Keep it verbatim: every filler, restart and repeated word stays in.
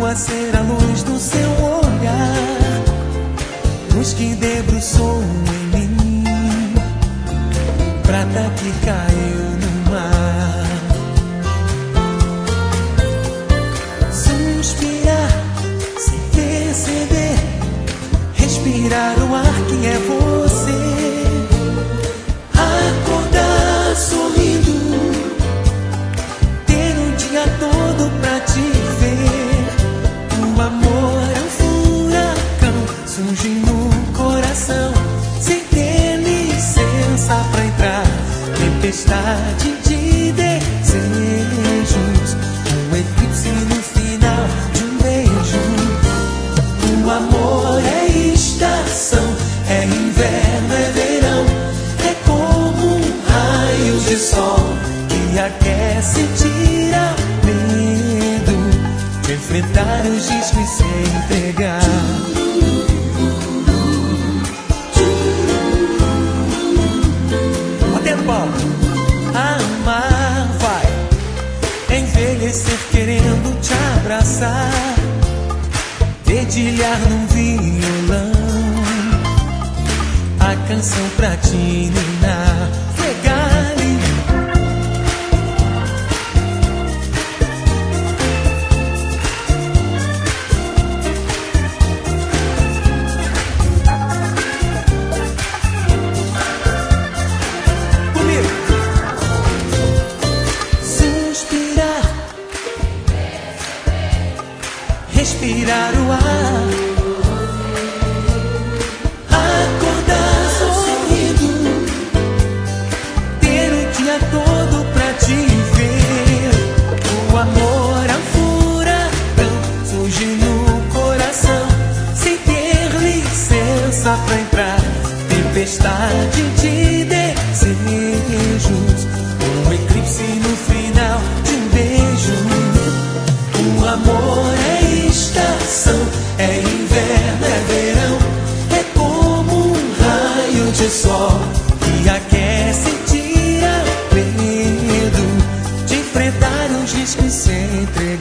a ser a luz do seu olhar, luz que debruçou em mim, prata que caiu no mar. Suspirar sem perceber, respirar o ar que é você, acordar sorrindo, ter um dia todo pra te ver. O amor é um furacão, surge no coração sem ter licença pra entrar. Tempestade de desejos, um eclipse no final de um beijo. O amor é estação, é inverno, é verão, é como um raio de sol que aquece e tira medo de enfrentar os riscos e se entregar. Batendo palma. Amar vai envelhecer querendo te abraçar, dedilhar num violão a canção pra te ninar. Regali comigo. Suspirar, respirar o ar, acordar sorrindo, ter o dia todo pra te ver. O amor é um furacão, surge no coração sem ter licença pra entrar. Tempestade de desejos, um eclipse no final de um beijo. O amor é estação, é inverno, é verão, é como um raio de sol que aquece e tira medo de enfrentar os riscos sem entregar.